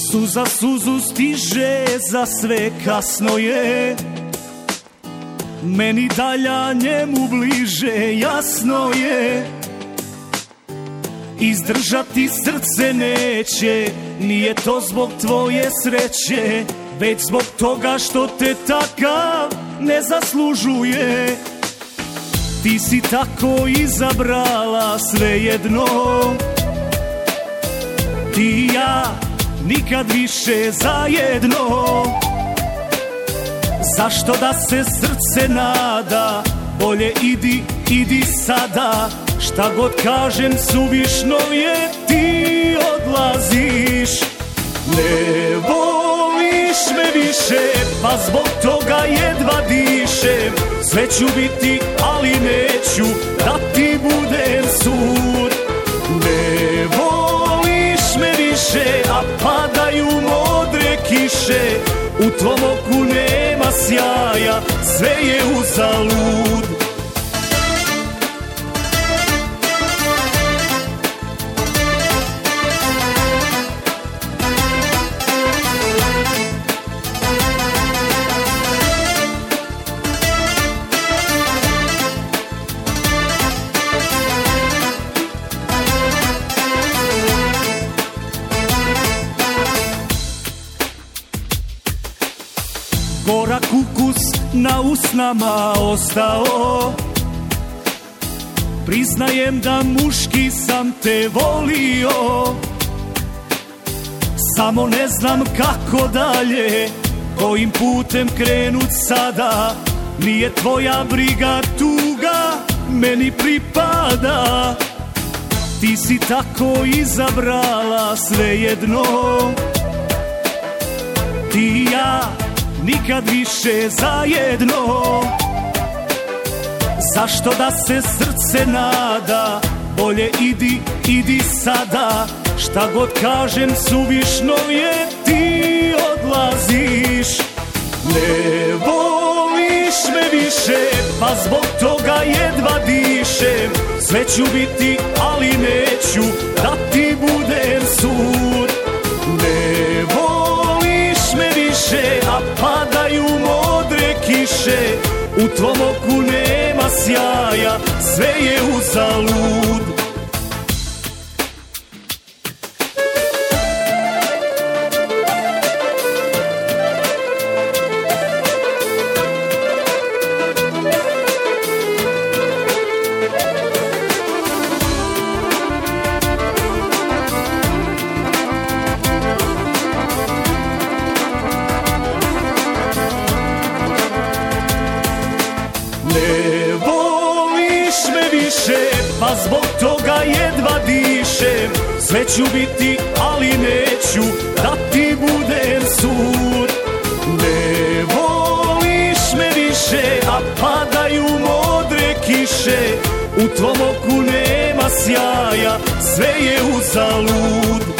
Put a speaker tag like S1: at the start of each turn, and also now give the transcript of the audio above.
S1: Suza suzu stiže, za sve kasno je. Meni dalja, njemu bliže, jasno je. Izdržati srce neće, nije to zbog tvoje sreće, već zbog toga što te takav ne zaslužuje. Ti si tako izabrala svejedno, ti i ja nikad više zajedno. Zašto da se srce nada, bolje idi, idi sada. Šta god kažem suvišno je, ti odlaziš. Ne voliš me više, pa zbog toga jedva dišem. Sve ću biti, ali neću da ti budem sud. Ne voliš me više, a padaju modre kiše. U tvom oku nema sjaja, sve je uzalud. Gorak ukus na usnama ostao. Priznajem da muški sam te volio, samo ne znam kako dalje, kojim putem krenut sada. Nije tvoja briga, tuga meni pripada. Ti si tako izabrala svejedno, ti i ja nikad više zajedno. Zašto da se srce nada, bolje idi, idi sada. Šta god kažem suvišno je, ti odlaziš. Ne voliš me više, pa zbog toga jedva dišem. Sve ću biti, ali neću da ti budem sud. Ne voliš me više, a padaju modre kiše. U tvom oku nema sjaja, sve je uzalud. Ne voliš me više, pa zbog toga jedva dišem. Sve ću biti, ali neću da ti budem sud. Ne voliš me više, a padaju modre kiše. U tvom oku nema sjaja, sve je uzalud.